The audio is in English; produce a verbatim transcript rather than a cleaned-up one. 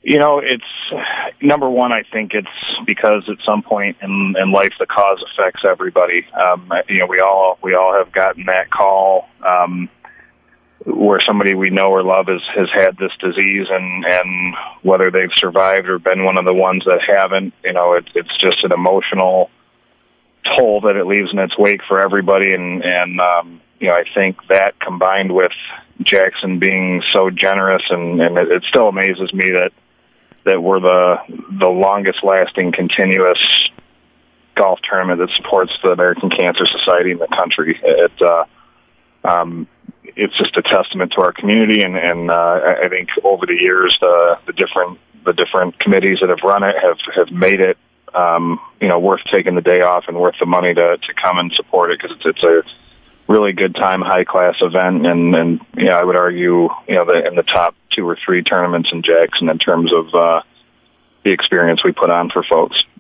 You know, it's number one. I think it's because at some point in, in life, the cause affects everybody. Um, you know, we all we all have gotten that call um, where somebody we know or love has, has had this disease, and, and whether they've survived or been one of the ones that haven't, you know, it, it's just an emotional toll that it leaves in its wake for everybody. And, and um, you know, I think that combined with Jackson being so generous, and, and it, it still amazes me that that we're the the longest lasting continuous golf tournament that supports the American Cancer Society in the country. It, uh, um, it's just a testament to our community, and, and uh, I think over the years, the, the different the different committees that have run it have, have made it, um, you know, worth taking the day off and worth the money to, to come and support it, because it's, it's a really good time, high class event, and, and you know, I would argue, you know, the, in the top two or three tournaments in Jackson in terms of uh, the experience we put on for folks.